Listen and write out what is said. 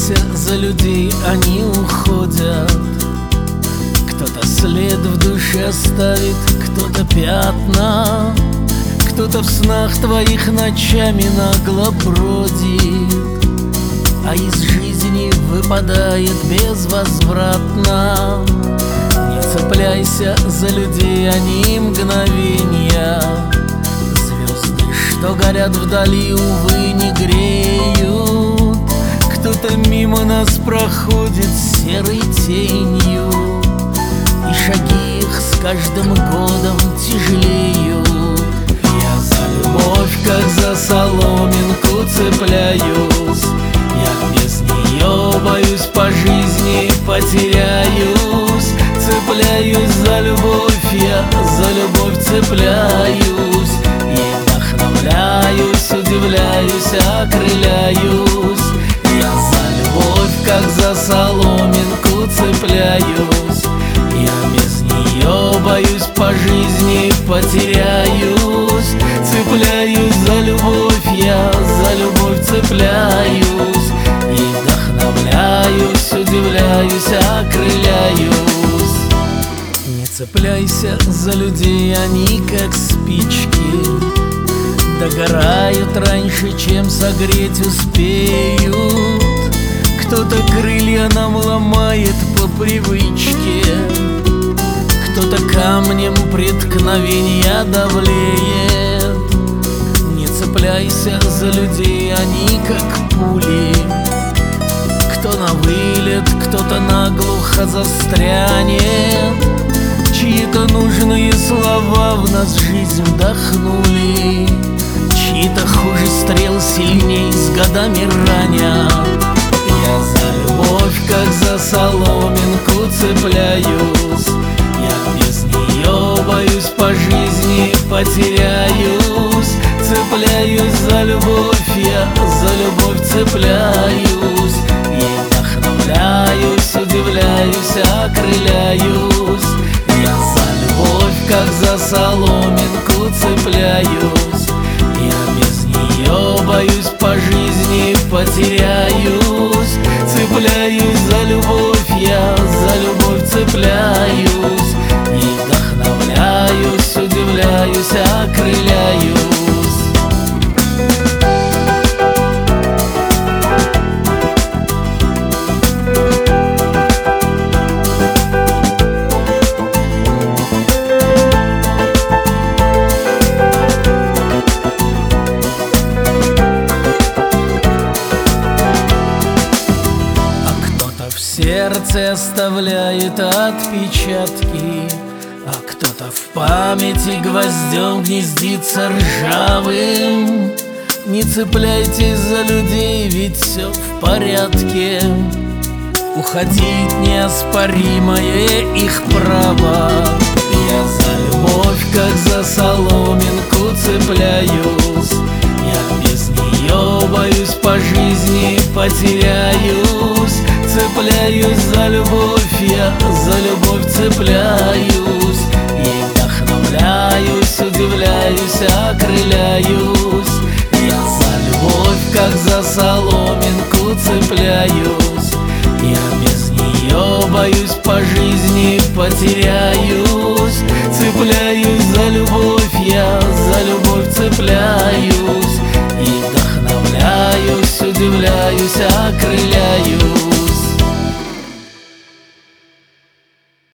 цепляйся за людей, они уходят. Кто-то след в душе оставит, кто-то пятна, кто-то в снах твоих ночами нагло бродит, а из жизни выпадает безвозвратно. Не цепляйся за людей, они мгновенья. Звезды, что горят вдали, увы, не греют. Кто-то мимо нас проходит серой тенью, и шаги их с каждым годом тяжелеют. Я за любовь, как за соломинку, цепляюсь. Я без нее боюсь, по жизни потеряюсь. Цепляюсь за любовь, я за любовь цепляюсь. И вдохновляюсь, удивляюсь, окрыляюсь. Я за любовь, как за соломинку, цепляюсь. Я без нее боюсь, по жизни потеряюсь. Цепляюсь за любовь, я за любовь цепляюсь. И вдохновляюсь, удивляюсь, окрыляюсь. Не цепляйся за людей, они как спички, догорают раньше, чем согреть успеют. Кто-то крылья нам ломает по привычке, кто-то камнем преткновенья давлеет. Не цепляйся за людей, они как пули, кто на вылет, кто-то наглухо застрянет. Чьи-то нужные слова в нас жизнь вдохнули, чьи-то хуже стрел сильней с годами ранят. Я за любовь, как за соломинку, цепляюсь. Я без нее боюсь, по жизни потеряюсь. Цепляюсь за любовь, я за любовь цепляюсь. И вдохновляюсь, удивляюсь, окрыляюсь. Я за любовь, как за соломинку, цепляюсь. Я без нее боюсь, по жизни потеряюсь. Цепляюсь за любовь, я за любовь цепляюсь. И вдохновляюсь, удивляюсь, окрыляюсь. Сердце оставляет отпечатки, а кто-то в памяти гвоздем гнездится ржавым. Не цепляйтесь за людей, ведь все в порядке. Уходить неоспоримое их право. Я за любовь, как за соломинку, цепляюсь. Я без нее боюсь, по жизни потеряюсь. Цепляюсь за любовь, я за любовь цепляюсь. И вдохновляюсь, удивляюсь, окрыляюсь. Я за любовь, как за соломинку, цепляюсь. Я без нее боюсь, по жизни потеряюсь. Цепляюсь за любовь, я за любовь цепляюсь. И вдохновляюсь, удивляюсь, окрыляюсь.